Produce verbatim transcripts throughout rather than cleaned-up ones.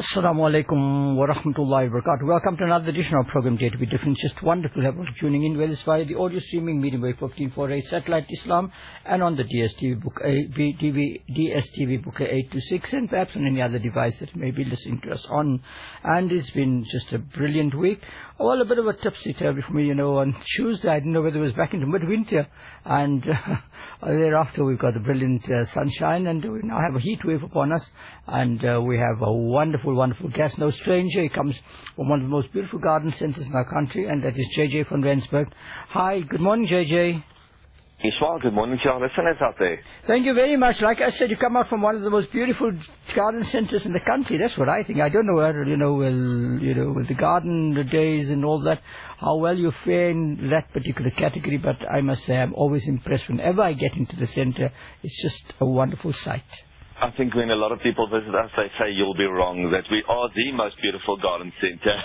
Assalamu alaikum wa rahmatullahi wa barakatuh. Welcome to another edition of program Dare to Be Different. Just wonderful to have you tuning in, whether it's via the audio streaming medium wave fifteen forty-eight satellite Islam and on the D S T V book a, B, D, V, D S T V book eight twenty-six and perhaps on any other device that may be listening to us on. And it's been just a brilliant week. Well, a bit of a topsy-turvy for me, you know. On Tuesday, I didn't know whether it was back into midwinter. And uh, thereafter, we've got the brilliant uh, sunshine, and we now have a heat wave upon us. And uh, we have a wonderful, wonderful guest. No stranger. He comes from one of the most beautiful garden centers in our country, and that is J J from Rensburg. Hi, good morning, J J. Ishmael, good morning to our listeners out there. Thank you very much. Like I said, you come out from one of the most beautiful garden centers in the country. That's what I think. I don't know whether, you know, well, you know, with the garden, the days and all that, how well you fare in that particular category. But I must say, I'm always impressed whenever I get into the center. It's just a wonderful sight. I think when a lot of people visit us, they say you'll be wrong, that we are the most beautiful garden centre.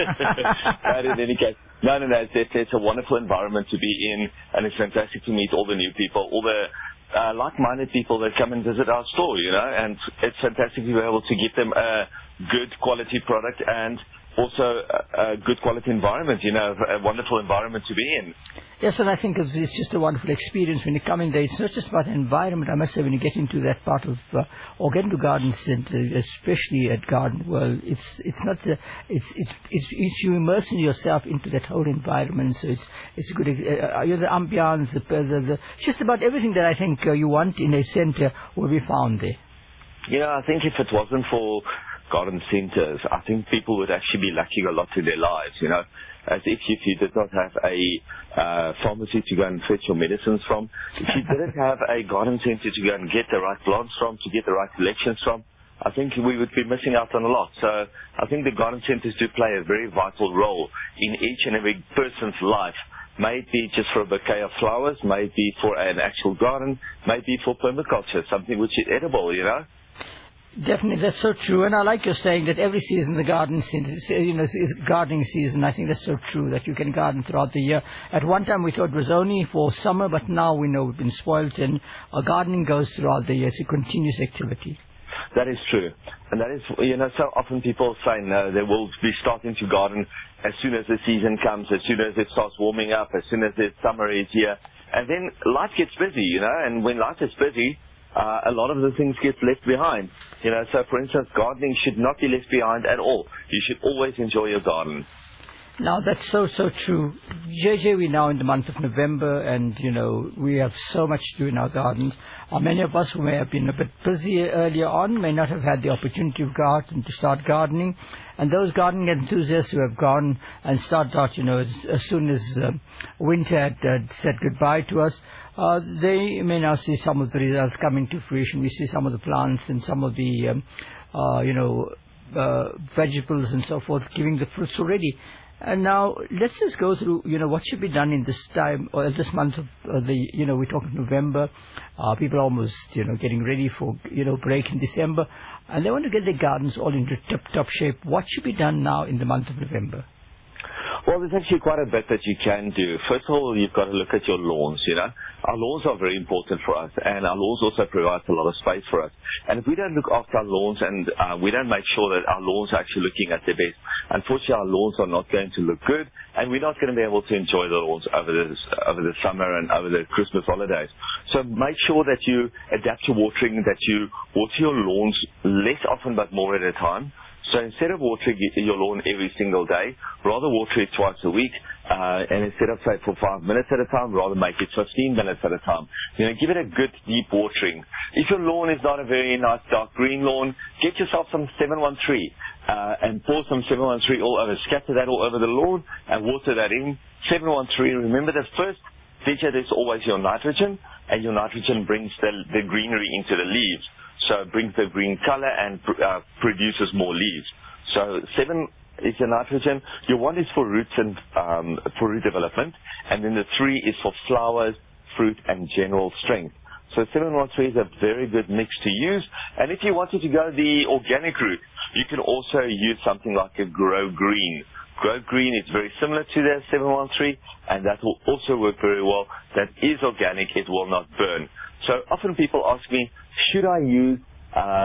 But in any case, no, no, no, it's, it's a wonderful environment to be in, and it's fantastic to meet all the new people, all the uh, like-minded people that come and visit our store, you know, and it's fantastic to be able to give them a good quality product and also a, a good quality environment, you know, a wonderful environment to be in. Yes, and I think it's just a wonderful experience when you come in there. It's not just about the environment. I must say, when you get into that part of, uh, or get into Garden Centre, especially at Garden World, it's it's not, uh, it's, it's it's it's you immersing yourself into that whole environment. So it's it's a good, uh, you know, the ambiance, the, the, the just about everything that I think uh, you want in a centre will be found there. You know, I think if it wasn't for garden centres, I think people would actually be lacking a lot in their lives, you know, as if you, if you did not have a uh, pharmacy to go and fetch your medicines from, if you didn't have a garden centre to go and get the right plants from, to get the right collections from, I think we would be missing out on a lot. So I think the garden centres do play a very vital role in each and every person's life. May it be just for a bouquet of flowers, may it be for an actual garden, may it be for permaculture, something which is edible, you know. Definitely, that's so true. And I like your saying that every season the garden season, you know, is gardening season. I think that's so true, that you can garden throughout the year. At one time we thought it was only for summer, but now we know we've been spoiled, and our gardening goes throughout the year. It's a continuous activity. That is true. And that is, you know, so often people say, no, they will be starting to garden as soon as the season comes, as soon as it starts warming up, as soon as the summer is here. And then life gets busy, you know, and when life is busy, Uh, a lot of the things get left behind. You know, so for instance, gardening should not be left behind at all. You should always enjoy your garden. Now, that's so, so true. J J, we're now in the month of November, and, you know, we have so much to do in our gardens. Uh, many of us who may have been a bit busy earlier on may not have had the opportunity of garden to start gardening. And those gardening enthusiasts who have gone and started out, you know, as, as soon as uh, winter had uh, said goodbye to us, uh, they may now see some of the results coming to fruition. We see some of the plants and some of the, um, uh, you know, uh, vegetables and so forth giving the fruits already. And now, let's just go through, you know, what should be done in this time, or this month of uh, the, you know, we're talking November. Uh, people are almost, you know, getting ready for, you know, break in December. And they want to get their gardens all into tip-top shape. What should be done now in the month of November? Well, there's actually quite a bit that you can do. First of all, you've got to look at your lawns, you know. Our lawns are very important for us, and our lawns also provide a lot of space for us. And if we don't look after our lawns and uh, we don't make sure that our lawns are actually looking at their best, unfortunately our lawns are not going to look good, and we're not going to be able to enjoy the lawns over the, over the summer and over the Christmas holidays. So make sure that you adapt your watering, that you water your lawns less often but more at a time. So instead of watering your lawn every single day, rather water it twice a week, uh, and instead of, say, for five minutes at a time, rather make it fifteen minutes at a time. You know, give it a good deep watering. If your lawn is not a very nice dark green lawn, get yourself some seven one three, uh, and pour some seven one three all over, scatter that all over the lawn, and water that in. seven one three, remember the first feature is always your nitrogen, and your nitrogen brings the, the greenery into the leaves. So it brings the green color and uh, produces more leaves. So seven is the nitrogen. Your one is for roots and um, for root development, and then the three is for flowers, fruit, and general strength. So seven one three is a very good mix to use. And if you wanted to go the organic route, you can also use something like a Grow Green. Grow Green is very similar to the seven one three, and that will also work very well. That is organic. It will not burn. So often people ask me, should I use uh,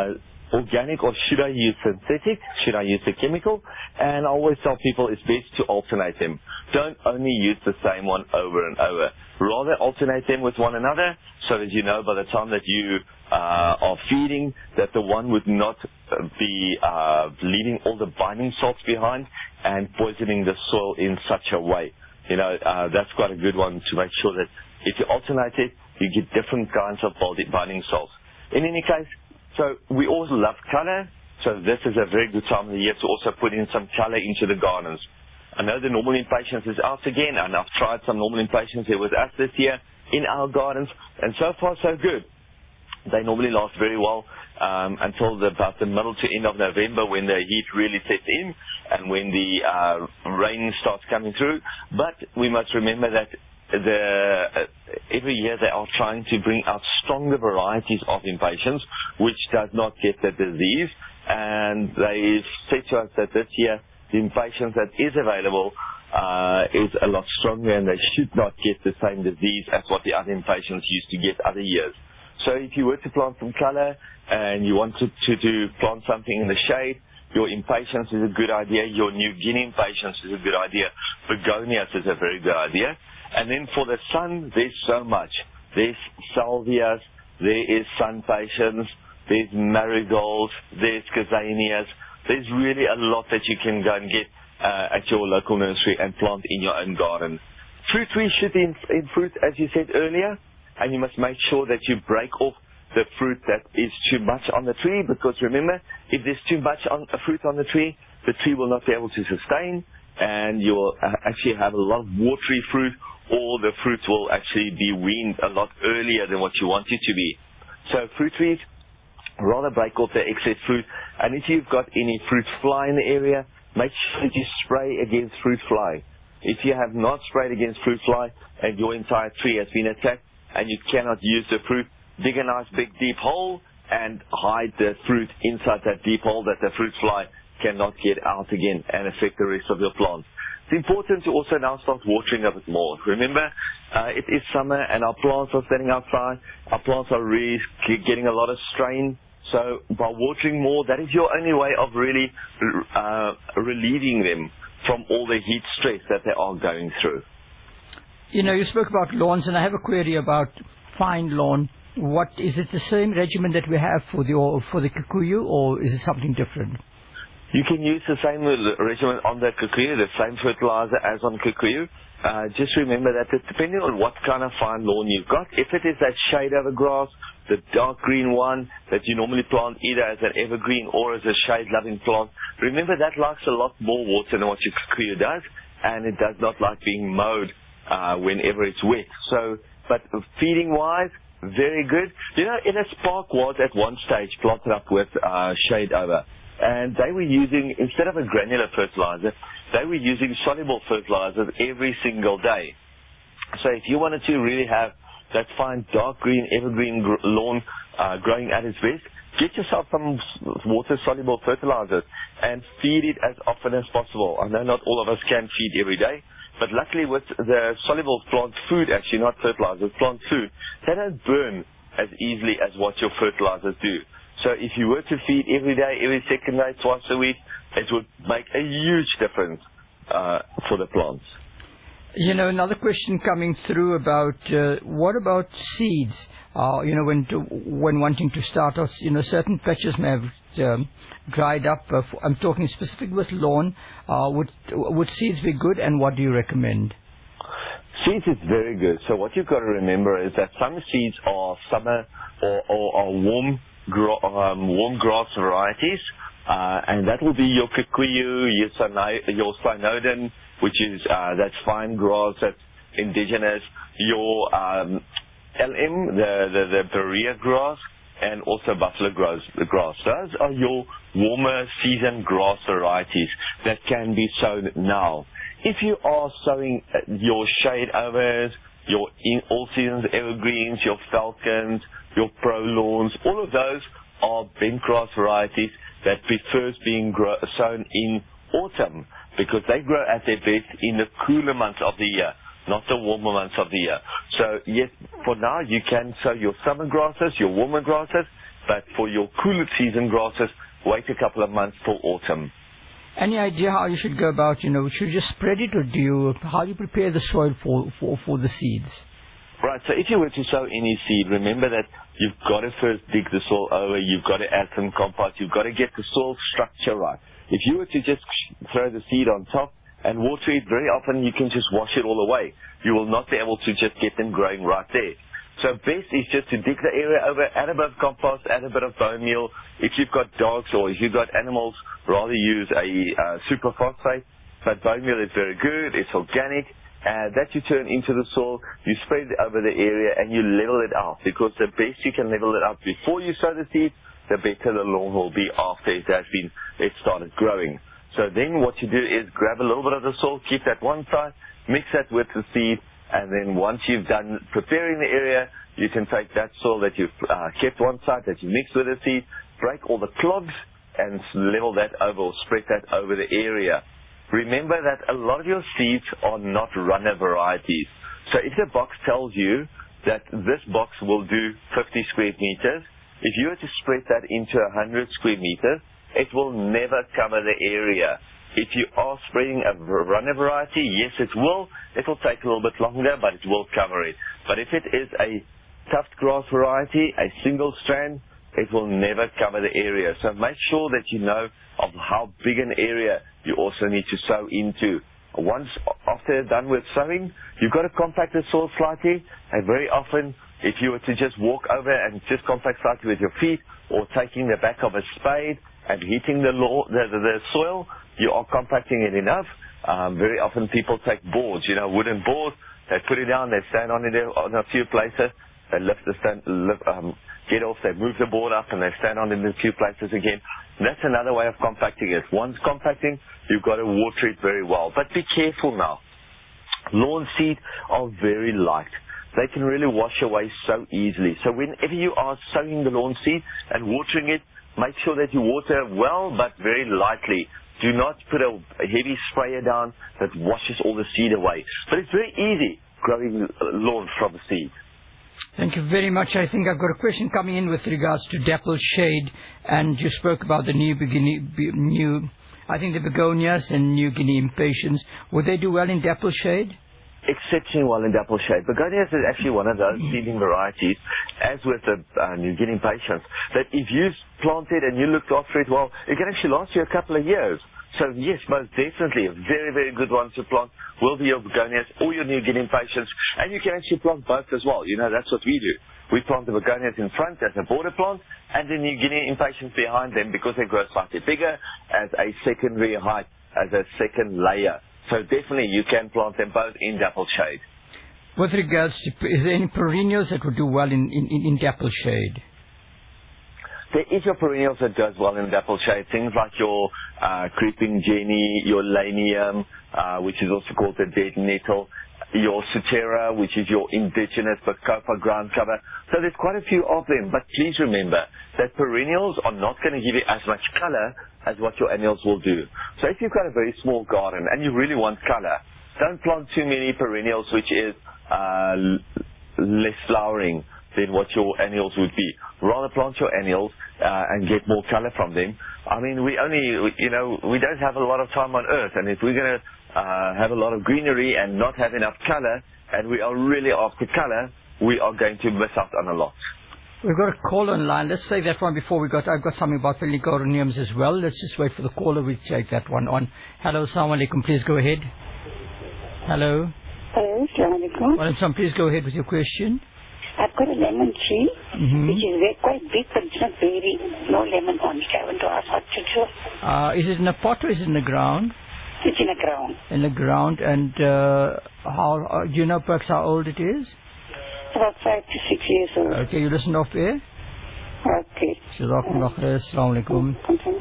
organic or should I use synthetic? Should I use the chemical? And I always tell people it's best to alternate them. Don't only use the same one over and over. Rather alternate them with one another so that you know by the time that you uh, are feeding that the one would not be uh, leaving all the binding salts behind and poisoning the soil in such a way. You know, uh, that's quite a good one to make sure that if you alternate it, you get different kinds of binding salts. In any case, so we also love color, so this is a very good time of the year to also put in some color into the gardens. I know the normal impatiens is out again, and I've tried some normal impatiens here with us this year in our gardens, and so far so good. They normally last very well um, until the, about the middle to end of November when the heat really sets in and when the uh, rain starts coming through. But we must remember that the uh, every year they are trying to bring out stronger varieties of impatiens which does not get the disease, and they said to us that this year the impatiens that is available uh, is a lot stronger and they should not get the same disease as what the other impatiens used to get other years. So if you were to plant some color and you wanted to, to plant something in the shade, your impatiens is a good idea. Your New Guinea impatiens is a good idea. Begonias is a very good idea. And then for the sun, there's so much. There's salvias, there is sun patiens, there's marigolds, there's gazanias. There's really a lot that you can go and get uh, at your local nursery and plant in your own garden. Fruit trees should be in, in fruit, as you said earlier, and you must make sure that you break off the fruit that is too much on the tree, because remember, if there's too much on, uh, fruit on the tree, the tree will not be able to sustain, and you will uh, actually have a lot of watery fruit, or the fruit will actually be weaned a lot earlier than what you want it to be. So fruit trees, rather break off the excess fruit, and if you've got any fruit fly in the area, make sure that you spray against fruit fly. If you have not sprayed against fruit fly and your entire tree has been attacked and you cannot use the fruit, dig a nice big deep hole and hide the fruit inside that deep hole that the fruit fly cannot get out again and affect the rest of your plants. It's important to also now start watering a bit more. Remember, uh, it is summer and our plants are standing outside. Our plants are really getting a lot of strain. So by watering more, that is your only way of really uh, relieving them from all the heat stress that they are going through. You know, you spoke about lawns, and I have a query about fine lawn. What is it the same regimen that we have for the for the kikuyu, or is it something different? You can use the same regimen on the kikuyu, the same fertilizer as on kikuyu. Uh, just remember that it, depending on what kind of fine lawn you've got, if it is that shade over grass, the dark green one that you normally plant either as an evergreen or as a shade-loving plant, remember that likes a lot more water than what your kikuyu does, and it does not like being mowed uh, whenever it's wet. So, but feeding-wise, very good. You know, in a Spark was at one stage planted up with uh, shade over. And they were using, instead of a granular fertilizer, they were using soluble fertilizers every single day. So if you wanted to really have that fine dark green evergreen gr- lawn uh, growing at its best, get yourself some water-soluble fertilizers and feed it as often as possible. I know not all of us can feed every day, but luckily with the soluble plant food, actually not fertilizers, plant food, they don't burn as easily as what your fertilizers do. So if you were to feed every day, every second day, twice a week, it would make a huge difference uh, for the plants. You know, another question coming through about uh, what about seeds? Uh, you know, when to, when wanting to start off, you know, certain patches may have um, dried up. Uh, for, I'm talking specifically with lawn. Uh, would would seeds be good, and what do you recommend? Seeds is very good. So what you've got to remember is that some seeds are summer or, or, or warm. Um, warm grass varieties, uh, and that will be your kikuyu, your, Sino- your Cynodon, which is uh, that fine grass that's indigenous, your um, L M, the, the, the Berea grass, and also buffalo grass, grass. Those are your warmer season grass varieties that can be sown now. If you are sowing your shade overs, your in all seasons evergreens, your falcons, your pro lawns, all of those are bentgrass varieties that prefers being grow, sown in autumn, because they grow at their best in the cooler months of the year, not the warmer months of the year. So yes, for now you can sow your summer grasses, your warmer grasses, But for your cooler season grasses, wait a couple of months till autumn. Any idea how you should go about, you know, should you just spread it, or do you, how do you prepare the soil for, for, for the seeds? Right, so if you were to sow any seed, remember that you've got to first dig the soil over, you've got to add some compost, you've got to get the soil structure right. If you were to just throw the seed on top and water it, very often you can just wash it all away. You will not be able to just get them growing right there. So best is just to dig the area over, add a bit of compost, add a bit of bone meal. If you've got dogs or if you've got animals, rather use a uh, super phosphate. But bone meal is very good, it's organic. And that you turn into the soil, you spread it over the area and you level it out. Because the best you can level it out before you sow the seed, the better the lawn will be after it has been, it started growing. So then what you do is grab a little bit of the soil, keep that one side, mix that with the seed, and then once you've done preparing the area, you can take that soil that you've uh, kept one side, that you mixed with the seed, break all the clogs, and level that over or spread that over the area. Remember that a lot of your seeds are not runner varieties. So if the box tells you that this box will do fifty square meters, if you were to spread that into one hundred square meters, it will never cover the area. If you are spreading a runner variety, yes, it will. It will take a little bit longer, but it will cover it. But if it is a tufted grass variety, a single strand, it will never cover the area. So make sure that you know of how big an area you also need to sow into. Once after you're done with sowing, you've got to compact the soil slightly, and very often if you were to just walk over and just compact slightly with your feet, or taking the back of a spade and hitting the, law, the, the, the soil, you are compacting it enough. Um, very often people take boards, you know, wooden boards, they put it down, they stand on it on a few places, they lift the stand, lift, um, get off, they move the board up, and they stand on it in a few places again. That's another way of compacting it. Once compacting, you've got to water it very well. But be careful now. Lawn seed are very light. They can really wash away so easily. So whenever you are sowing the lawn seed and watering it, make sure that you water well but very lightly. Do not put a, a heavy sprayer down that washes all the seed away. But it's very easy growing lawn from a seed. Thank you very much. I think I've got a question coming in with regards to dapple shade, and you spoke about the new, beginning, new I think the begonias and New Guinea impatiens. Would they do well in dapple shade? Exceptionally well in dapple shade. Begonias is actually one of those seedling varieties, as with the uh, New Guinea impatiens, that if you planted and you looked after it well, it can actually last you a couple of years. So yes, most definitely a very, very good one to plant will be your begonias or your New Guinea impatiens. And you can actually plant both as well. You know, that's what we do. We plant the begonias in front as a border plant and the New Guinea impatiens behind them because they grow slightly bigger as a secondary height, as a second layer. So definitely you can plant them both in dapple shade. With regards to, is there any perennials that would do well in, in, in dapple shade? There is your perennials that does well in dapple shade. Things like your uh, creeping jenny, your lanium, uh, which is also called the dead nettle, your Cetera, which is your indigenous Bacopa ground cover. So there's quite a few of them. But please remember that perennials are not going to give you as much color as what your annuals will do. So if you've got a very small garden and you really want color, don't plant too many perennials which is uh, less flowering than what your annuals would be. Rather plant your annuals uh, and get more color from them. I mean, we only, you know, we don't have a lot of time on earth, and if we're going to uh, have a lot of greenery and not have enough color, and we are really after color, we are going to miss out on a lot. We've got a call online. Let's say that one before we got, I've got something about pelargoniums as well. Let's just wait for the caller. We'll take that one on. Hello, Assalamu alaikum. Please go ahead. Hello. Hello, Assalamu alaikum. Well, please go ahead with your question. I've got a lemon tree, mm-hmm. which is very, quite big, but it's not very, no lemon on it. I want to ask what to do. Uh, is it in a pot or is it in the ground? It's in the ground. In the ground. And uh, how, uh, do you know perhaps how old it is? About five to six years old. Okay, you listen off air? Okay. Jazakumullah khair. Assalamu alaikum.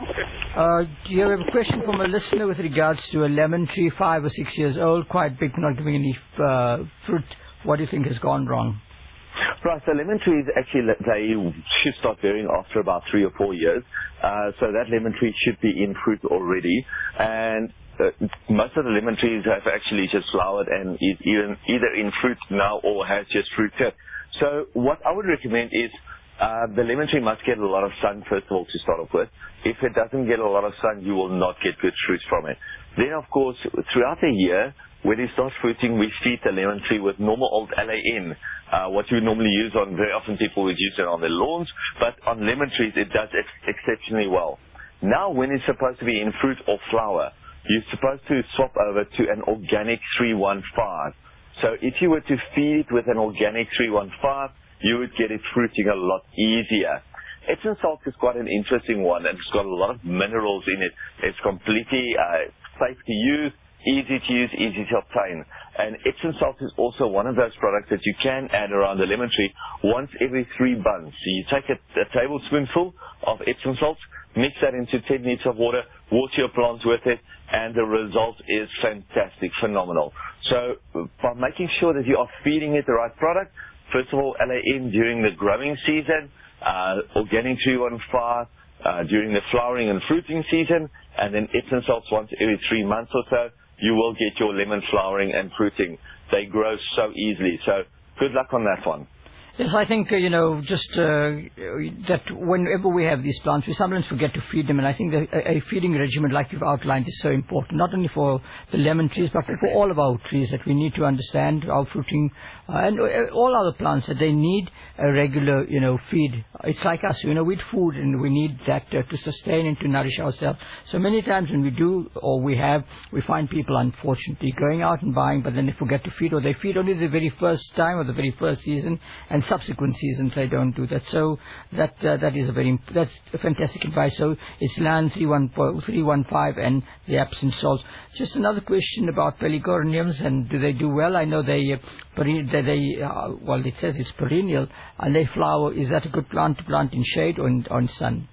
Uh, do you have a question from a listener with regards to a lemon tree, five or six years old, quite big, not giving any uh, fruit? What do you think has gone wrong? Right, so lemon trees actually, they should start bearing after about three or four years. Uh, so that lemon tree should be in fruit already. And uh, most of the lemon trees have actually just flowered and is even either in fruit now or has just fruit tip. So what I would recommend is Uh, the lemon tree must get a lot of sun, first of all, to start off with. If it doesn't get a lot of sun, you will not get good fruits from it. Then, of course, throughout the year, when it starts fruiting, we feed the lemon tree with normal old L A N, uh, what you normally use on, very often people would use it on their lawns, but on lemon trees, it does ex- exceptionally well. Now, when it's supposed to be in fruit or flower, you're supposed to swap over to an organic three one five. So if you were to feed it with an organic three one five, you would get it fruiting a lot easier. Epsom salt is quite an interesting one, and it's got a lot of minerals in it. It's completely uh, safe to use, easy to use, easy to obtain. And Epsom salt is also one of those products that you can add around the lemon tree once every three months. So you take a, a tablespoonful of Epsom salt, mix that into ten liters of water, water your plants with it, and the result is fantastic, phenomenal. So by making sure that you are feeding it the right product, first of all, L A N during the growing season, uh, organic three one five uh, during the flowering and fruiting season, and then Epsom salts once every three months or so, you will get your lemon flowering and fruiting. They grow so easily. So good luck on that one. Yes, I think, uh, you know, just uh, that whenever we have these plants, we sometimes forget to feed them. And I think that a, a feeding regimen like you've outlined is so important, not only for the lemon trees, but for all of our trees, that we need to understand our fruiting uh, and all other plants, that they need a regular, you know, feed. It's like us, you know, we eat food and we need that uh, to sustain and to nourish ourselves. So many times when we do or we have, we find people, unfortunately, going out and buying, but then they forget to feed, or they feed only the very first time or the very first season, and subsequent seasons they don't do that. So that uh, that is a very that's a fantastic advice. So it's Lan three one five and the Epsom salts. Just another question about pelargoniums, and do they do well? I know they uh, peri- they, they uh, well, it says it's perennial and they flower. Is that a good plant to plant in shade or in, or in sun?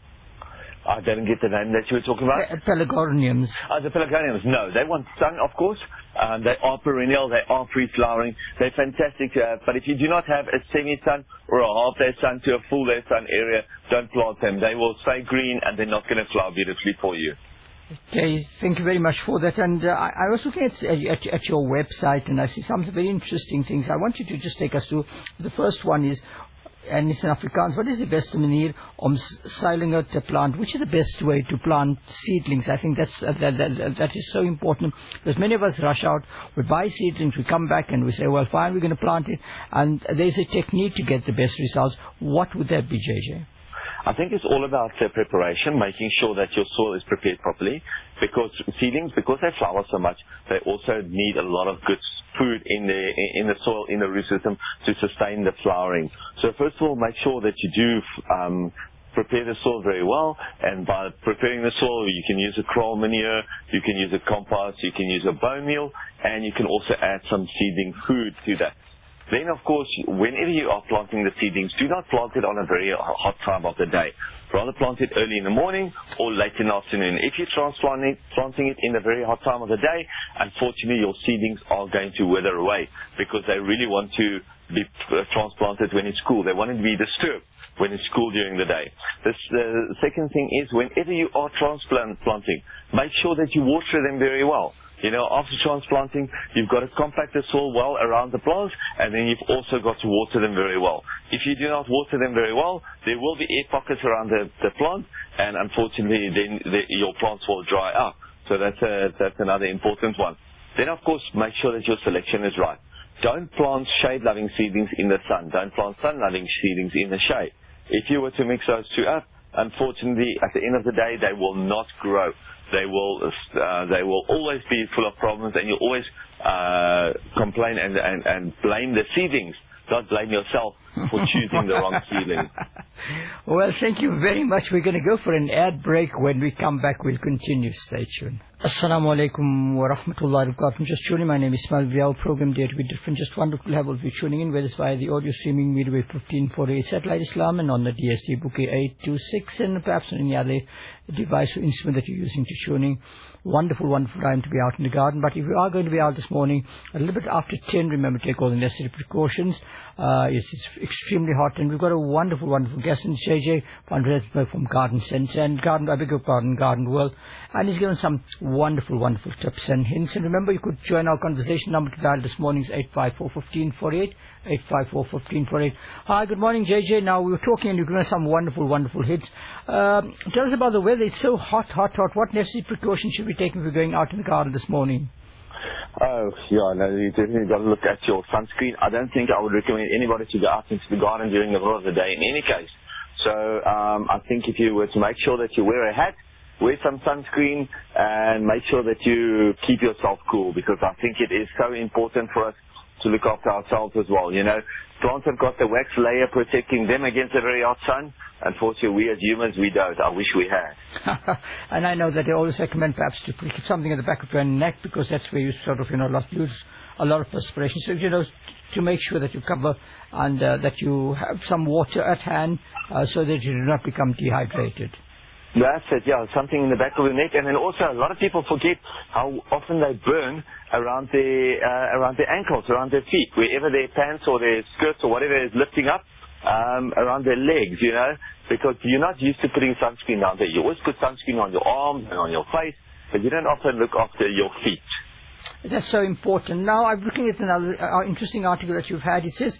I didn't get the name that you were talking about. Pe- pelargoniums. Uh, the pelargoniums, no. They want sun, of course. Um, they are perennial. They are free-flowering. They're fantastic. Uh, but if you do not have a semi-sun or a half-day sun to a full-day sun area, don't plant them. They will stay green and they're not going to flower beautifully for you. Okay, thank you very much for that. And uh, I, I was looking at, at, at your website, and I see some very interesting things. I want you to just take us through. The first one is, and it's in Afrikaans, what is the beste manier om seilinger te plant? Which is the best way to plant seedlings? I think that's, uh, that, that, that is so important, because many of us rush out, we buy seedlings, we come back and we say, well, fine, we're going to plant it, and there's a technique to get the best results. What would that be, J J? I think it's all about uh, preparation, making sure that your soil is prepared properly, because seedlings, because they flower so much, they also need a lot of good food in the in the soil, in the root system, to sustain the flowering. So first of all, make sure that you do um, prepare the soil very well, and by preparing the soil, you can use a kraal manure, you can use a compost, you can use a bone meal, and you can also add some seedling food to that. Then, of course, whenever you are planting the seedlings, do not plant it on a very hot time of the day. Rather plant it early in the morning or late in the afternoon. If you're transplanting planting it in the very hot time of the day, unfortunately your seedlings are going to wither away, because they really want to be transplanted when it's cool. They want it to be disturbed when it's cool during the day. This, the second thing is, whenever you are transplanting, make sure that you water them very well. You know, after transplanting, you've got to compact the soil well around the plants, and then you've also got to water them very well. If you do not water them very well, there will be air pockets around the, the plant, and unfortunately, then the, your plants will dry up. So that's a, that's another important one. Then, of course, make sure that your selection is right. Don't plant shade-loving seedlings in the sun. Don't plant sun-loving seedlings in the shade. If you were to mix those two up, unfortunately, at the end of the day, they will not grow. They will uh, they will always be full of problems, and you'll always uh, complain and, and, and blame the seedlings. Don't blame yourself for choosing the wrong seedling. Well, thank you very much. We're going to go for an ad break. When we come back, we'll continue. Stay tuned. Assalamu alaikum wa rahmatullahi wa barakatuh. Just tuning. My name is Ismail. Our program Dare to Be Different. Just wonderful to have all of you tuning in, whether it's via the audio streaming Midway fifteen forty-eight Satellite Islam, and on the D S D Bouquet eight two six, and perhaps on any other device or instrument that you're using to tuning. Wonderful, wonderful time to be out in the garden. But if you are going to be out this morning, a little bit after ten, remember to take all the necessary precautions. Uh, it's, it's extremely hot, and we've got a wonderful, wonderful guest in J J from Garden Sense and Garden, I beg your pardon, Garden World, and he's given some wonderful, wonderful tips and hints. And remember, you could join our conversation. Number to dial this morning is eight five four, one five four eight, eight five four, one five four eight. Hi, good morning, J J. Now, we were talking and you've given us some wonderful, wonderful hits. Um, tell us about the weather. It's so hot, hot, hot. What necessary precautions should we take if we're going out in the garden this morning? Oh, yeah, no, you definitely got to look at your sunscreen. I don't think I would recommend anybody to go out into the garden during the middle of the day in any case. So um, I think if you were to make sure that you wear a hat, wear some sunscreen, and make sure that you keep yourself cool, because I think it is so important for us to look after ourselves as well. You know, plants have got the wax layer protecting them against the very hot sun. Unfortunately, we as humans, we don't. I wish we had. And I know that they always recommend perhaps to put something at the back of your neck, because that's where you sort of, you know, lose a lot of perspiration. So, you know, to make sure that you cover and uh, that you have some water at hand uh, so that you do not become dehydrated. That's it, yeah, something in the back of the neck. And then also, a lot of people forget how often they burn around their, uh, around their ankles, around their feet, wherever their pants or their skirts or whatever is lifting up, um, around their legs, you know, because you're not used to putting sunscreen down there. You always put sunscreen on your arms and on your face, but you don't often look after your feet. That's so important. Now, I'm looking at another uh, interesting article that you've had. It says,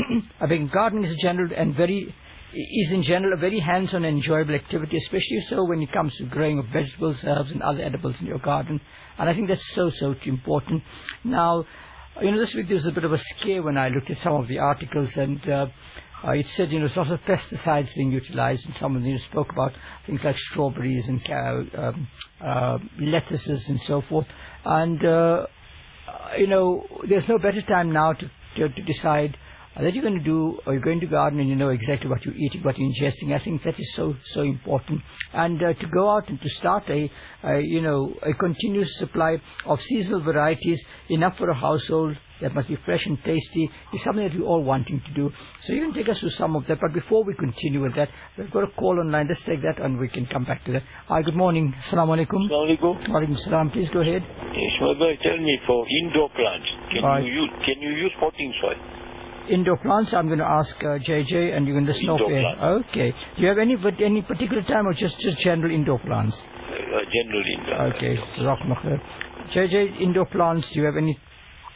I think gardening is general and very... is in general a very hands-on and enjoyable activity, especially so when it comes to growing of vegetables, herbs and other edibles in your garden. And I think that's so, so important. Now, you know, this week there was a bit of a scare when I looked at some of the articles, and uh, uh, it said, you know, lots of pesticides being utilized, and some of them, you know, spoke about things like strawberries and uh, um, uh, lettuces and so forth. And, uh, you know, there's no better time now to, to, to decide that you're going to do, or you're going to garden and you know exactly what you're eating, what you're ingesting. I think that is so, so important. And uh, to go out and to start a, a, you know, a continuous supply of seasonal varieties, enough for a household, that must be fresh and tasty, is something that we're all wanting to do. So you can take us through some of that. But before we continue with that, we've got a call online. Let's take that and we can come back to that. Hi, good morning. Assalamu alaikum. Assalamu alaikum. Wa alaikum salam. Please go ahead. Yes, my boy, tell me, for indoor plants, can Right. you use, can you use potting soil? Indoor plants, I'm going to ask uh, J J, and you can listen off Indoor air. plants. Okay. Do you have any but any particular time, or just just general indoor plants? Uh, general indoor. Okay. Jazakumullah khair. J J, indoor plants. Do you have any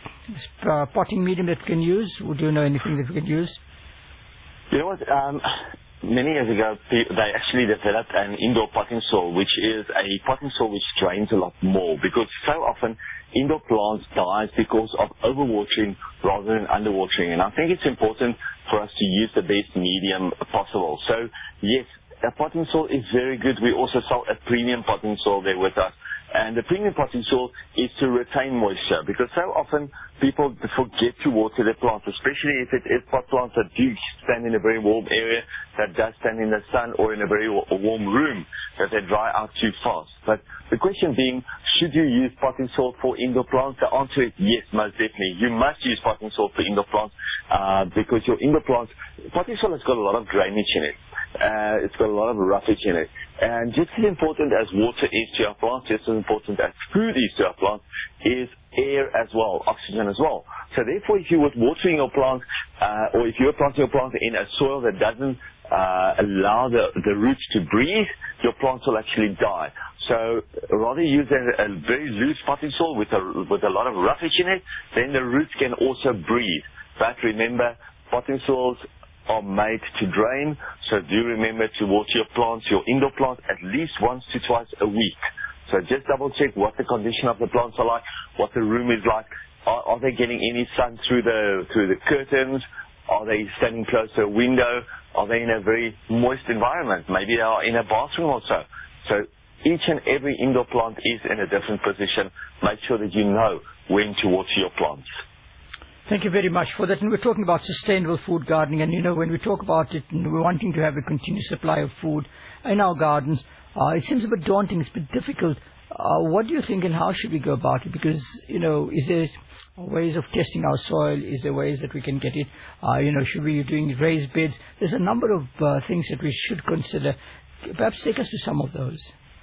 uh, potting medium that we can use? Would you know anything that we can use? You know what? Um, many years ago, pe- they actually developed an indoor potting soil, which is a potting soil which drains a lot more, because so often indoor plants die because of overwatering rather than underwatering. And I think it's important for us to use the best medium possible. So, yes, a potting soil is very good. We also sell a premium potting soil there with us. And the premium potting soil is to retain moisture, because so often people forget to water their plants, especially if it is pot plants that do stand in a very warm area, that does stand in the sun or in a very warm room, that they dry out too fast. But the question being, should you use potting soil for indoor plants? The answer is yes, most definitely. You must use potting soil for indoor plants uh, because your indoor plants, potting soil has got a lot of drainage in it. Uh, it's got a lot of roughage in it. And just as important as water is to our plants, just as important as food is to our plants, is air as well, oxygen as well. So therefore, if you were watering your plants, uh, or if you're planting your plants in a soil that doesn't uh, allow the, the roots to breathe, your plants will actually die. So rather use a, a very loose potting soil with a, with a lot of roughage in it, then the roots can also breathe. But remember, potting soils are made to drain, so do remember to water your plants, your indoor plants, at least once to twice a week. So just double check what the condition of the plants are like, what the room is like. Are, are they getting any sun through the through the curtains? Are they standing close to a window? Are they in a very moist environment? Maybe they are in a bathroom or so. So each and every indoor plant is in a different position. Make sure that you know when to water your plants. Thank you very much for that. And we're talking about sustainable food gardening. And, you know, when we talk about it, and we're wanting to have a continuous supply of food in our gardens, uh, it seems a bit daunting. It's a bit difficult. Uh, what do you think, and how should we go about it? Because, you know, is there ways of testing our soil? Is there ways that we can get it? Uh, you know, should we be doing raised beds? There's a number of uh, things that we should consider. Perhaps take us to some of those.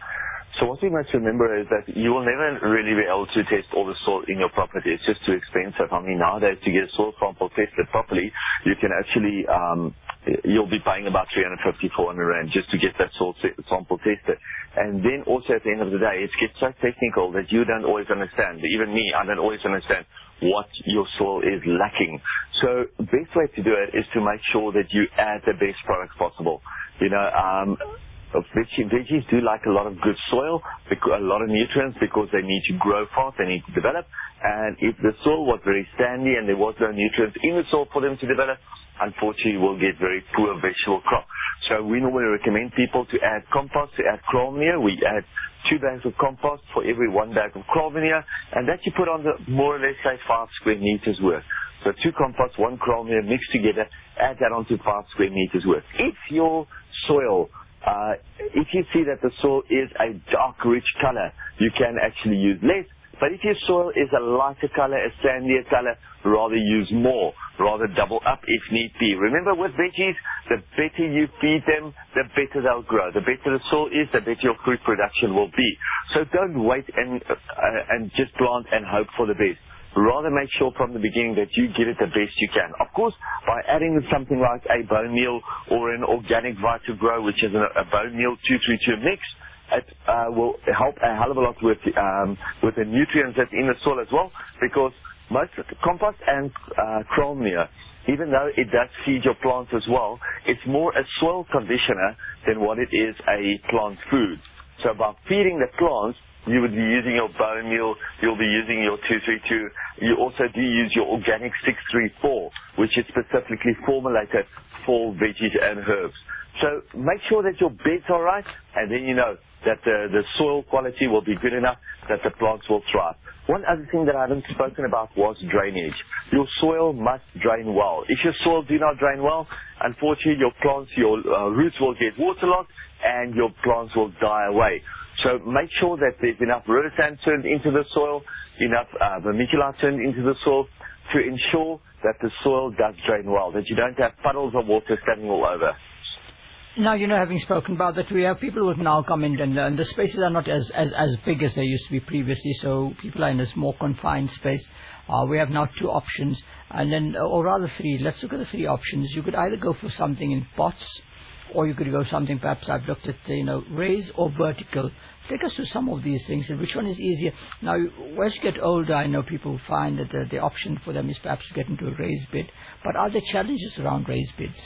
So what we must remember is that you will never really be able to test all the soil in your property. It's just too expensive. I mean, nowadays to get a soil sample tested properly, you can actually um, you'll be paying about three hundred fifty, four hundred rand just to get that soil sample tested. And then also at the end of the day, it gets so technical that you don't always understand. Even me, I don't always understand what your soil is lacking. So the best way to do it is to make sure that you add the best products possible. You know, um, veggies, veggies do like a lot of good soil, a lot of nutrients because they need to grow fast, they need to develop. And if the soil was very sandy and there was no nutrients in the soil for them to develop, unfortunately we'll get very poor vegetable crop. So we normally recommend people to add compost, to add kraal manuure. We add two bags of compost for every one bag of kraal manuure, and that you put on the more or less say five square meters worth. So two compost, one kraal manuure mixed together, add that onto five square meters worth. If your soil Uh, if you see that the soil is a dark, rich color, you can actually use less. But if your soil is a lighter color, a sandier color, rather use more. Rather double up if need be. Remember with veggies, the better you feed them, the better they'll grow. The better the soil is, the better your fruit production will be. So don't wait and, uh, and just plant and hope for the best. Rather make sure from the beginning that you give it the best you can. Of course, by adding something like a bone meal or an organic Vitagrow, which is a, a bone meal two three two mix, it uh, will help a hell of a lot with um, with the nutrients that's in the soil as well, because most of the compost and uh, kraal manuure, even though it does feed your plants as well, it's more a soil conditioner than what it is a plant food. So by feeding the plants, you would be using your bone meal, you'll be using your two three two. You also do use your organic six three four, which is specifically formulated for veggies and herbs. So make sure that your beds are right, and then you know that the, the soil quality will be good enough that the plants will thrive. One other thing that I haven't spoken about was drainage. Your soil must drain well. If your soil do not drain well, unfortunately your plants, your uh, roots will get waterlogged and your plants will die away. So make sure that there's enough rotor sand turned into the soil, enough uh, vermiculite turned into the soil to ensure that the soil does drain well, that you don't have puddles of water standing all over. Now, you know, having spoken about that, we have people who have now come in and, and the spaces are not as, as, as big as they used to be previously, so people are in a more confined space. Uh, we have now two options, and then, or rather three. Let's look at the three options. You could either go for something in pots, or you could go something, perhaps I've looked at, you know, raised or vertical. Take us through some of these things and which one is easier. Now, as you get older, I know people find that the, the option for them is perhaps to get into a raised bed. But are there challenges around raised beds?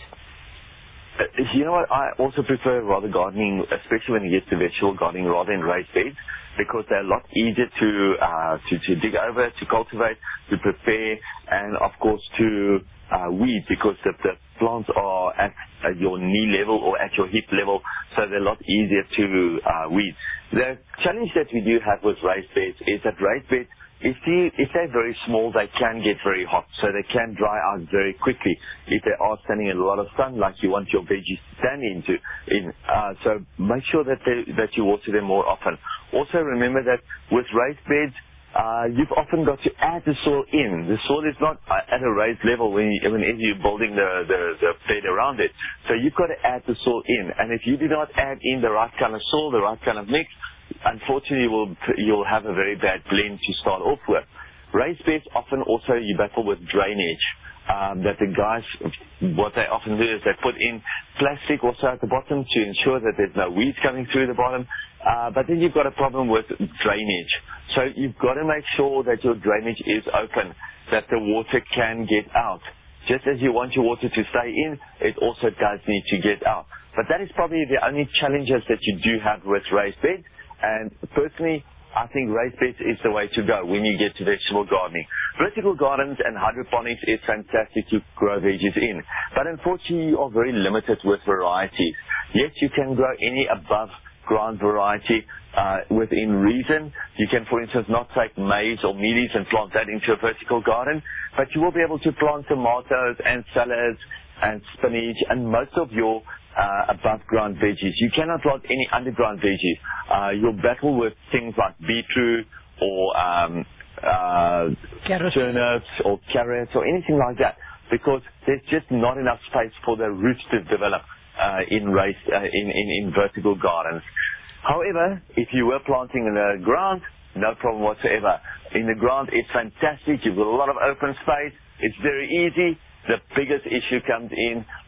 Uh, you know what, I also prefer rather gardening, especially when you get to vegetable gardening, rather than raised beds, because they're a lot easier to, uh, to, to dig over, to cultivate, to prepare, and of course to uh, weed, because the, the plants are at, at your knee level or at your hip level, so they're a lot easier to uh, weed. The challenge that we do have with raised beds is that raised beds, If, you, if they're very small, they can get very hot, so they can dry out very quickly if they are standing in a lot of sun, like you want your veggies to stand into. In, uh, so make sure that they, that you water them more often. Also remember that with raised beds, uh, you've often got to add the soil in. The soil is not at a raised level when you, whenever you're building the, the, the bed around it. So you've got to add the soil in. And if you do not add in the right kind of soil, the right kind of mix, unfortunately, you will, you'll have a very bad blend to start off with. Raised beds often also you battle with drainage. Um, that the guys, what they often do is they put in plastic also at the bottom to ensure that there's no weeds coming through the bottom. Uh, but then you've got a problem with drainage. So you've got to make sure that your drainage is open, that the water can get out. Just as you want your water to stay in, it also does need to get out. But that is probably the only challenges that you do have with raised beds. And personally, I think raised beds is the way to go when you get to vegetable gardening. Vertical gardens and hydroponics is fantastic to grow veggies in. But unfortunately, you are very limited with varieties. Yes, you can grow any above ground variety uh, within reason. You can, for instance, not take maize or mealies and plant that into a vertical garden, but you will be able to plant tomatoes and salads and spinach and most of your uh, above ground veggies. You cannot plant any underground veggies. Uh, you'll battle with things like beetroot or um, uh, turnips or carrots or anything like that, because there's just not enough space for the roots to develop uh, in raised uh, in, in in vertical gardens. However, if you were planting in the ground, no problem whatsoever. In the ground, it's fantastic. You've got a lot of open space. It's very easy. The biggest issue comes in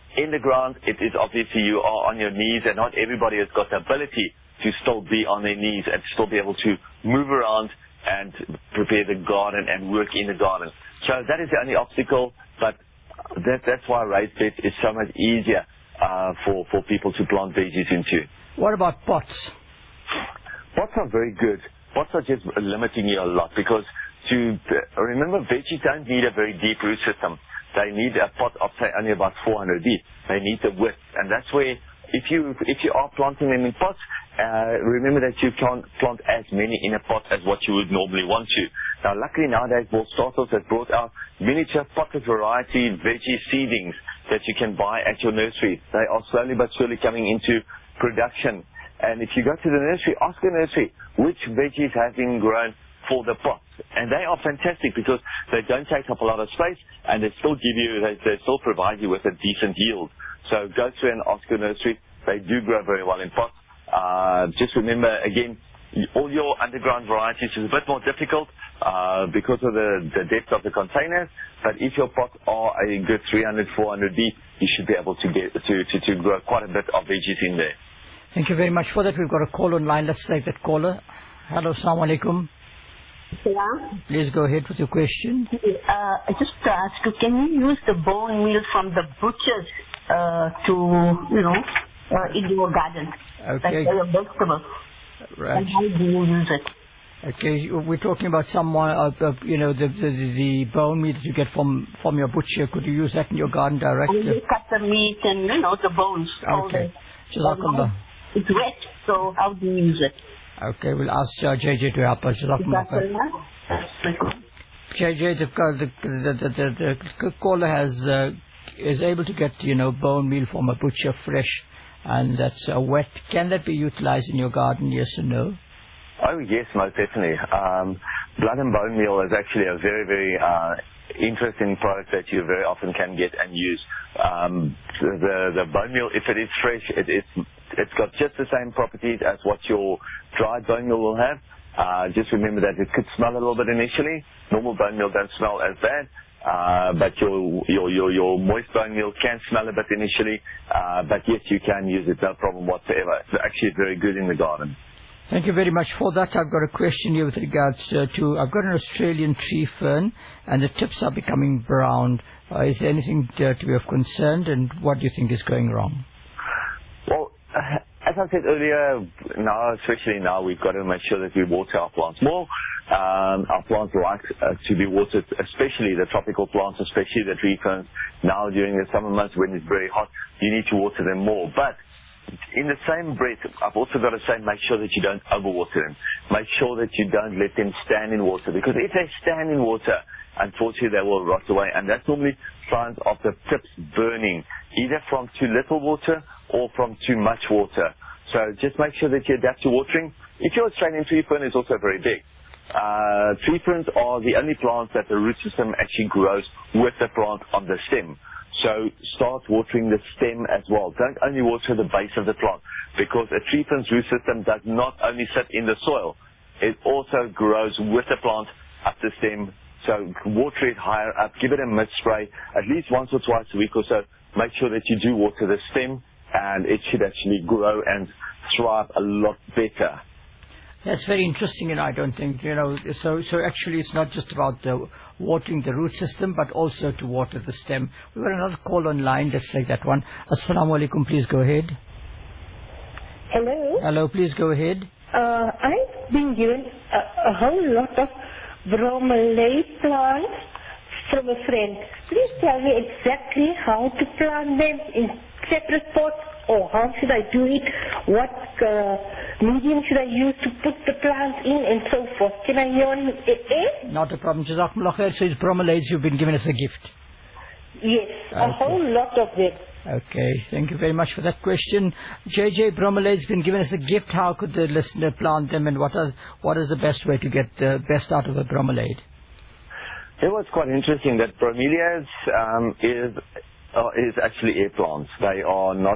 in the ground, it is obviously you are on your knees, and not everybody has got the ability to still be on their knees and still be able to move around and prepare the garden and work in the garden. So that is the only obstacle, but that, that's why raised beds is so much easier uh, for, for people to plant veggies into. What about pots? Pots are very good. Pots are just limiting you a lot because to uh, remember, veggies don't need a very deep root system. They need a pot of, say, only about four hundred deep. They need the width, and that's where if you if you are planting them in pots, uh, remember that you can't plant as many in a pot as what you would normally want to. Now, luckily nowadays, Ball Starters has brought out miniature pocket variety veggie seedings that you can buy at your nursery. They are slowly but surely coming into production. And if you go to the nursery, ask the nursery which veggies have been grown for the pot. And they are fantastic because they don't take up a lot of space and they still give you, they, they still provide you with a decent yield. So go through and ask your nursery. They do grow very well in pots. Uh, just remember, again, all your underground varieties is a bit more difficult uh, because of the, the depth of the containers. But if your pots are a good three hundred, four hundred deep, you should be able to get to, to, to grow quite a bit of veggies in there. Thank you very much for that. We've got a call online. Let's take that caller. Hello, assalamu alaikum. Yeah. Please go ahead with your question. Uh, just to ask you, can you use the bone meal from the butchers uh, to, you know, uh, in your garden? Okay. Like your vegetables. Right. And how do you use it? Okay, we're talking about someone, uh, uh, you know, the, the the bone meat that you get from from your butcher. Could you use that in your garden directly? And you cut the meat and, you know, the bones. All Okay. the, Jazakallah. it's wet, so how do you use it? Okay, we'll ask uh, J J to help us. Jazakallah. J J, the, the, the, the, the, the caller has uh, is able to get, you know, bone meal from a butcher fresh, and that's uh, wet. Can that be utilized in your garden, yes or no? Oh, yes, most definitely. Um, blood and bone meal is actually a very, very uh, interesting product that you very often can get and use. Um, the, the bone meal, if it is fresh, it, it's, it's got just the same properties as what your dried bone meal will have. Uh, just remember that it could smell a little bit initially. Normal bone meal don't smell as bad. Uh, but your, your, your, your moist bone meal can smell a bit initially. Uh, but yes, you can use it, no problem whatsoever. It's actually very good in the garden. Thank you very much for that. I've got a question here with regards uh, to, I've got an Australian tree fern and the tips are becoming brown. Uh, is there anything uh, to be of concern, and what do you think is going wrong? Well, uh, as I said earlier, now, especially now, we've got to make sure that we water our plants more. Um, our plants like uh, to be watered, especially the tropical plants, especially the tree ferns. Now during the summer months when it's very hot, you need to water them more. But in the same breath, I've also got to say, make sure that you don't overwater them. Make sure that you don't let them stand in water, because if they stand in water, unfortunately they will rot away, and that's normally signs of the tips burning, either from too little water or from too much water. So just make sure that you adapt to watering. If your Australian tree fern is also very big, uh, tree ferns are the only plants that the root system actually grows with the plant on the stem. So start watering the stem as well. Don't only water the base of the plant, because a tree fern's root system does not only sit in the soil, it also grows with the plant up the stem. So water it higher up, give it a mid spray at least once or twice a week or so. Make sure that you do water the stem, and it should actually grow and thrive a lot better. That's very interesting, and I don't think, you know, so so actually it's not just about the watering the root system, but also to water the stem. We've got another call online, let's take that one. Assalamu alaikum, please go ahead. Hello? Hello, please go ahead. Uh, I've been given a, a whole lot of bromelaid plants from a friend. Please tell me exactly how to plant them in separate pots, or how should I do it? What uh, medium should I use to put the plants in, and so forth? Can I hear on air? Not a problem. Jazakumullah khair. So it's bromelates you've been given as a gift. Yes, Okay. a whole lot of them. Okay, thank you very much for that question. J J, bromelade's been given as a gift. How could the listener plant them, and what are what is the best way to get the best out of a bromelade? It was quite interesting that bromeliads um, is uh, is actually air plants. They are not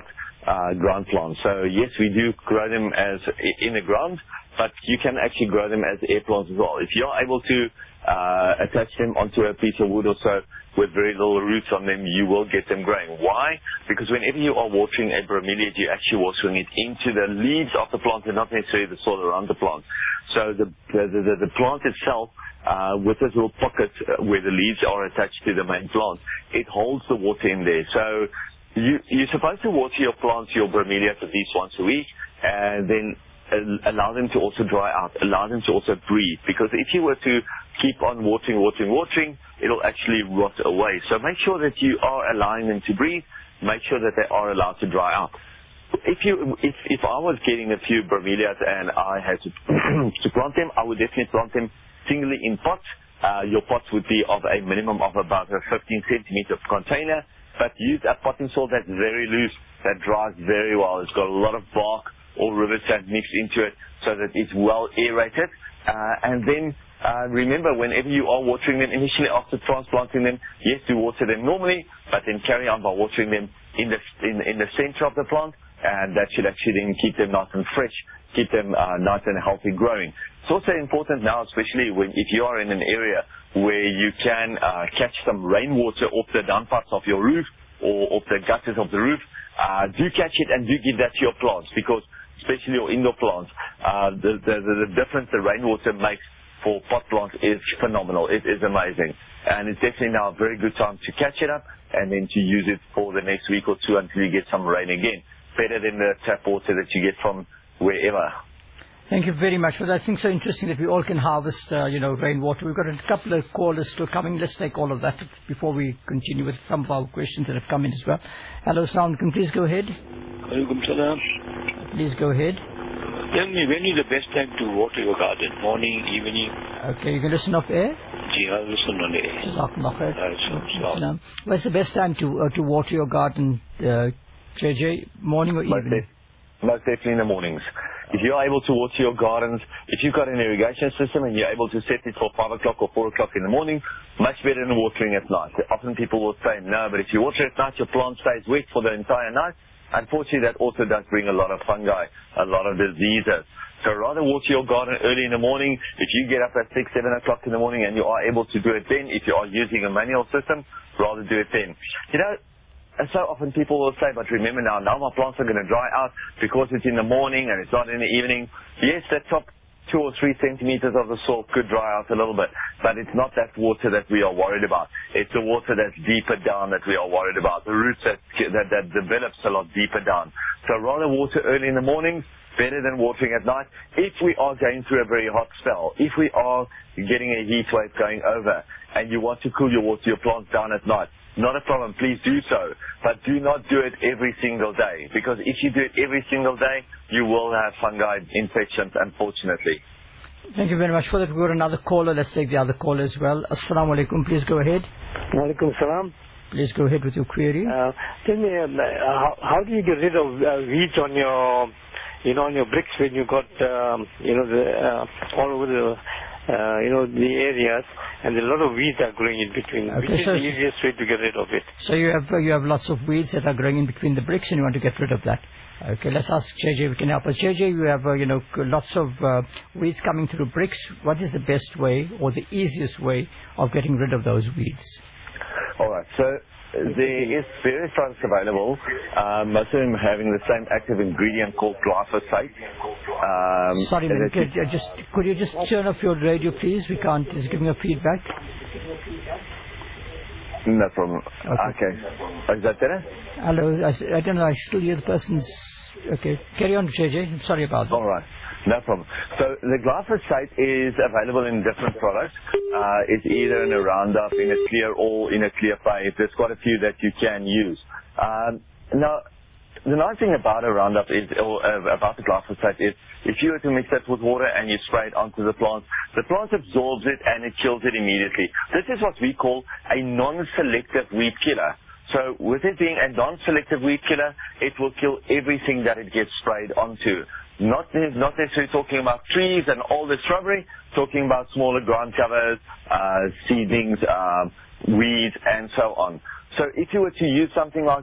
uh, ground plants. So yes, we do grow them as in the ground, but you can actually grow them as air plants as well. If you're able to uh, attach them onto a piece of wood or so with very little roots on them, you will get them growing. Why? Because whenever you are watering a bromeliad, you're actually watering it into the leaves of the plant and not necessarily the soil around the plant. So the the, the, the plant itself, uh, with this little pocket where the leaves are attached to the main plant, it holds the water in there. So you, you're supposed to water your plants, your bromeliads, at least once a week, and then allow them to also dry out, allow them to also breathe. Because if you were to keep on watering, watering, watering, it'll actually rot away. So make sure that you are allowing them to breathe. Make sure that they are allowed to dry out. If you, if, if I was getting a few bromeliads and I had to, to plant them, I would definitely plant them singly in pots. Uh, your pots would be of a minimum of about a fifteen centimeter container, but use a potting soil that's very loose, that dries very well. It's got a lot of bark or river sand mixed into it so that it's well aerated. Uh, and then uh, remember, whenever you are watering them, initially after transplanting them, yes, do water them normally, but then carry on by watering them in the, in, in the center of the plant, and that should actually then keep them nice and fresh, keep them uh, nice and healthy growing. It's also important now, especially when if you are in an area where you can uh, catch some rainwater off the downparts of your roof or off the gutters of the roof, uh, do catch it and do give that to your plants, because especially your indoor plants, uh, the, the, the difference the rainwater makes for pot plants is phenomenal. It is amazing. And it's definitely now a very good time to catch it up and then to use it for the next week or two until you get some rain again. Better than the tap water that you get from wherever. Thank you very much for that. I think so interesting that we all can harvest, uh, you know, rainwater. We've got a couple of callers still coming. Let's take all of that before we continue with some of our questions that have come in as well. Hello, Sound. Can please go ahead? Alaikum salam. Please go ahead. Tell me, when is the best time to water your garden? Morning, evening? Okay, you can listen off air. Gee, I'll listen on air. Right, what's the best time to uh, to water your garden, uh, J J? Morning or evening? Most, def- most definitely in the mornings. If you're able to water your gardens, if you've got an irrigation system and you're able to set it for five o'clock or four o'clock in the morning, much better than watering at night. Often people will say, no, but if you water at night, your plant stays wet for the entire night. Unfortunately, that also does bring a lot of fungi, a lot of diseases. So rather water your garden early in the morning. If you get up at six, seven o'clock in the morning and you are able to do it then, if you are using a manual system, rather do it then. You know, and so often people will say, but remember now, now my plants are going to dry out because it's in the morning and it's not in the evening. Yes, that top two or three centimeters of the soil could dry out a little bit, but it's not that water that we are worried about. It's the water that's deeper down that we are worried about, the roots that, that, that develops a lot deeper down. So rather water early in the morning, better than watering at night. If we are going through a very hot spell, if we are getting a heat wave going over and you want to cool your water, your plants down at night, not a problem, please do so. But do not do it every single day, because if you do it every single day, you will have fungi infections, unfortunately. Thank you very much for that. We've got another caller. Let's take the other caller as well. Assalamu alaikum. Please go ahead. Walaikum salam. Please go ahead with your query. Uh, tell me, uh, how, how do you get rid of uh, weeds on your, you know, on your bricks when you got, um, you know, the uh, all over the, uh, you know, the areas, and a lot of weeds are growing in between. Okay, Which is so the easiest way to get rid of it? So you have uh, you have lots of weeds that are growing in between the bricks, and you want to get rid of that. Okay, let's ask J J. We can help us. J J, you have uh, you know lots of uh, weeds coming through bricks. What is the best way or the easiest way of getting rid of those weeds? All right. So there is various products available. Um, most of them having the same active ingredient called glyphosate. Um, Sorry, man. Could you just could you just turn off your radio, please? We can't. It's giving a feedback. No problem. Okay. okay. Is that better? Hello. I, I don't know. I still hear the person's. Okay. Carry on, J J. I'm sorry about that. All right. No problem. So the glyphosate is available in different products. Uh, it's either in a Roundup, in a clear or in a clear five. There's quite a few that you can use. Um, now, the nice thing about a Roundup is, or uh, about the glyphosate is, if you were to mix that with water and you spray it onto the plant, the plant absorbs it and it kills it immediately. This is what we call a non-selective weed killer. So with it being a non-selective weed killer, it will kill everything that it gets sprayed onto. Not, not necessarily talking about trees and all the shrubbery, talking about smaller ground covers, uh, seedlings, um, weeds, and so on. So if you were to use something like that,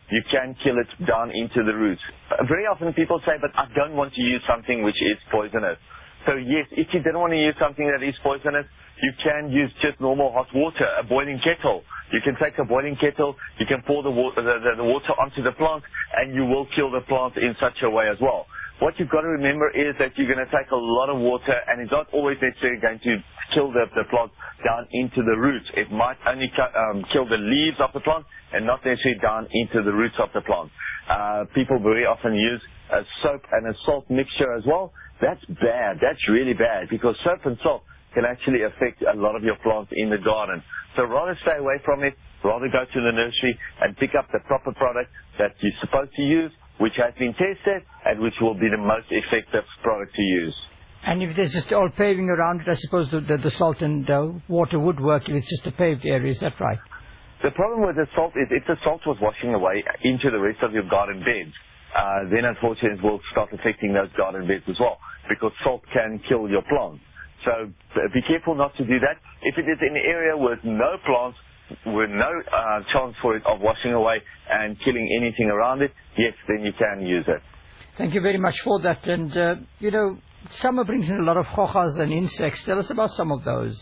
you can kill it down into the roots. Very often people say, but I don't want to use something which is poisonous. So yes, if you didn't want to use something that is poisonous, you can use just normal hot water, a boiling kettle. You can take a boiling kettle, you can pour the water, the, the, the water onto the plant, and you will kill the plant in such a way as well. What you've got to remember is that you're going to take a lot of water, and it's not always necessarily going to kill the, the plant down into the roots. It might only um, kill the leaves of the plant and not necessarily down into the roots of the plant. Uh, people very often use a soap and a salt mixture as well. That's bad. That's really bad, because soap and salt can actually affect a lot of your plants in the garden. So rather stay away from it, rather go to the nursery and pick up the proper product that you're supposed to use, which has been tested and which will be the most effective product to use. And if there's just all paving around it, I suppose the, the, the salt and uh, water would work if it's just a paved area. Is that right? The problem with the salt is if the salt was washing away into the rest of your garden beds, uh, then unfortunately it will start affecting those garden beds as well, because salt can kill your plants. So be careful not to do that. If it is in an area with no plants, with no uh, chance for it of washing away and killing anything around it, yes, then you can use it. Thank you very much for that. And, uh, you know, summer brings in a lot of khokhas and insects. Tell us about some of those.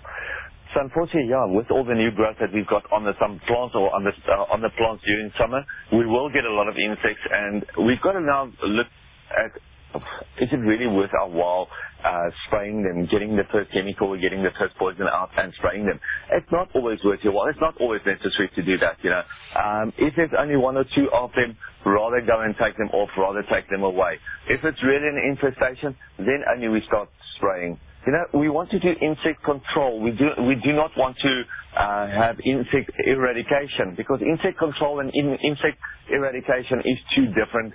So unfortunately, yeah, with all the new growth that we've got on the some plants or on the, uh, on the plants during summer, we will get a lot of insects, and we've got to now look at, is it really worth our while uh, spraying them, getting the first chemical or getting the first poison out and spraying them? It's not always worth your while. It's not always necessary to do that, you know. Um, if there's only one or two of them, rather go and take them off, rather take them away. If it's really an infestation, then only we start spraying. You know, we want to do insect control. We do, we do not want to uh, have insect eradication, because insect control and in, insect eradication is two different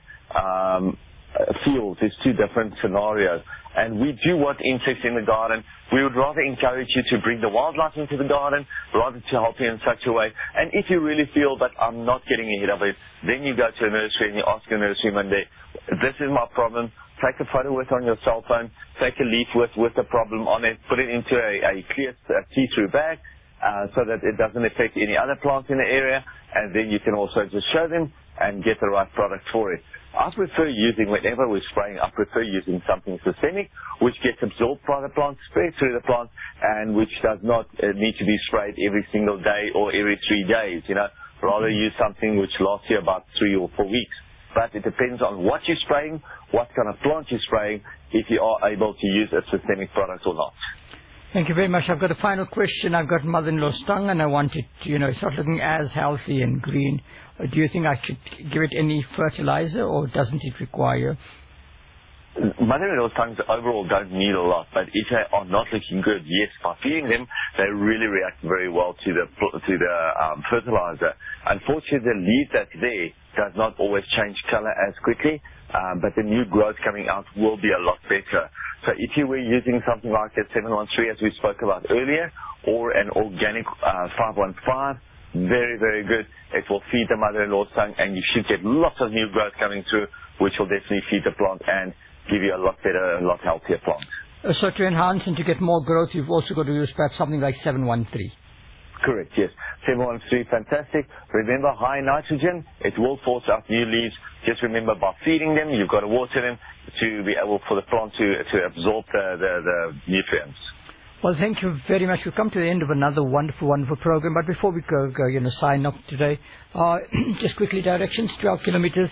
um Uh, fields, is two different scenarios, and we do want insects in the garden. We would rather encourage you to bring the wildlife into the garden rather to help you in such a way. And if you really feel that I'm not getting ahead of it, then you go to a nursery and you ask a nurseryman there, this is my problem, take a photo with on your cell phone, take a leaf with, with the problem on it, put it into a, a clear a see-through bag uh, so that it doesn't affect any other plants in the area, and then you can also just show them and get the right product for it. I prefer using, whenever we're spraying, I prefer using something systemic, which gets absorbed by the plant, spread through the plant, and which does not uh, need to be sprayed every single day or every three days, you know. Rather use something which lasts you about three or four weeks. But it depends on what you're spraying, what kind of plant you're spraying, if you are able to use a systemic product or not. Thank you very much. I've got a final question. I've got mother-in-law's tongue, and I want it to, you know, start looking as healthy and green. Uh, do you think I should give it any fertilizer, or doesn't it require? Mother-in-law's tongues overall don't need a lot, but if they are not looking good, yes, by feeding them, they really react very well to the to the um, fertilizer. Unfortunately, the leaf that's there does not always change color as quickly, um, but the new growth coming out will be a lot better. So if you were using something like a seven one three, as we spoke about earlier, or an organic uh, five one five, very, very good. It will feed the mother-in-law's tongue, and you should get lots of new growth coming through, which will definitely feed the plant and give you a lot better, a lot healthier plant. Uh, so to enhance and to get more growth, you've also got to use perhaps something like seven one three. Correct, yes. seven one three, fantastic. Remember, high nitrogen, it will force out new leaves. Just remember, by feeding them, you've got to water them to be able for the plant to, to absorb the, the, the nutrients. Well, thank you very much. We've come to the end of another wonderful, wonderful program. But before we go, go you know, sign up today, uh, just quickly, directions, twelve kilometers.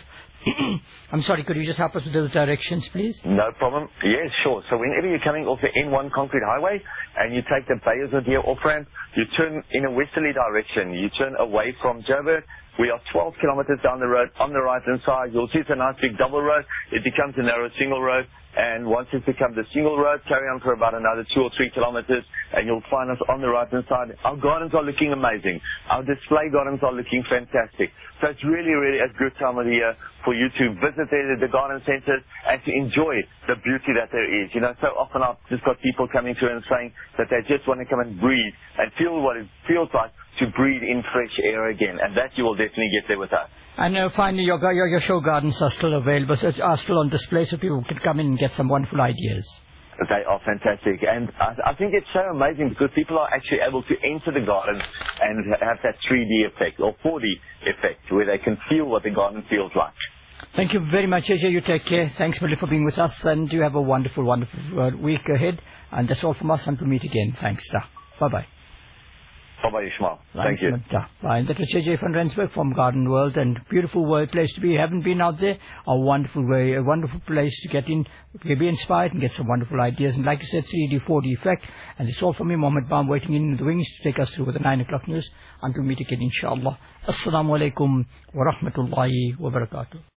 I'm sorry, could you just help us with those directions, please? No problem. Yes, sure. So whenever you're coming off the N one concrete highway and you take the Beyersdorp off-ramp, you turn in a westerly direction. You turn away from Joburg. We are twelve kilometers down the road. On the right-hand side, you'll see it's a nice big double road. It becomes a narrow single road. And once it becomes a single road, carry on for about another two or three kilometers, and you'll find us on the right-hand side. Our gardens are looking amazing. Our display gardens are looking fantastic. So it's really, really a good time of the year for you to visit the, the garden centers and to enjoy the beauty that there is. You know, so often I've just got people coming through and saying that they just want to come and breathe and feel what it feels like to breathe in fresh air again, and that you will definitely get there with us. And uh, finally, your, your, your show gardens are still available, so are still on display, so people can come in and get some wonderful ideas. They are fantastic, and I, I think it's so amazing because people are actually able to enter the garden and have that three D effect or four D effect where they can feel what the garden feels like. Thank you very much, J J. You take care. Thanks for for being with us, and you have a wonderful, wonderful uh, week ahead. And that's all from us until we meet again. Thanks, sir. Bye-bye. Bye-bye, Ishmael. Thank you. Bye. And that was J J van Rensburg from Garden World, and beautiful world place to be. You haven't been out there, a wonderful way, a wonderful place to get in, to be inspired and get some wonderful ideas. And like I said, three D, four D effect. And it's all from me, Mohammed Baum, waiting in the wings to take us through with the nine o'clock news. Until we meet again, inshallah. Assalamu alaikum wa rahmatullahi wa barakatuh.